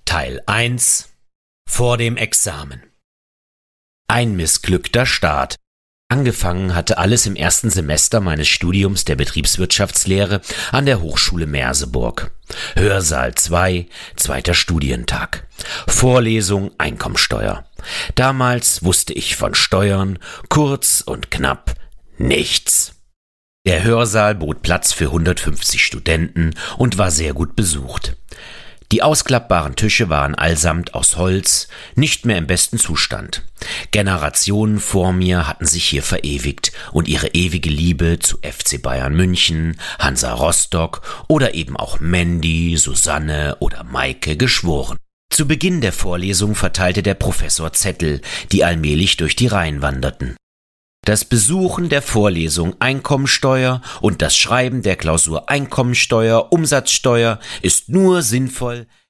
Teil 1 Vor dem Examen. Ein missglückter Start. Angefangen hatte alles im ersten Semester meines Studiums der Betriebswirtschaftslehre an der Hochschule Merseburg. Hörsaal 2, zweiter Studientag. Vorlesung Einkommensteuer. Damals wusste ich von Steuern kurz und knapp nichts. Der Hörsaal bot Platz für 150 Studenten und war sehr gut besucht. Die ausklappbaren Tische waren allesamt aus Holz, nicht mehr im besten Zustand. Generationen vor mir hatten sich hier verewigt und ihre ewige Liebe zu FC Bayern München, Hansa Rostock oder eben auch Mandy, Susanne oder Maike geschworen. Zu Beginn der Vorlesung verteilte der Professor Zettel, die allmählich durch die Reihen wanderten. Das Besuchen der Vorlesung Einkommensteuer und das Schreiben der Klausur Einkommensteuer, Umsatzsteuer ist nur sinnvoll,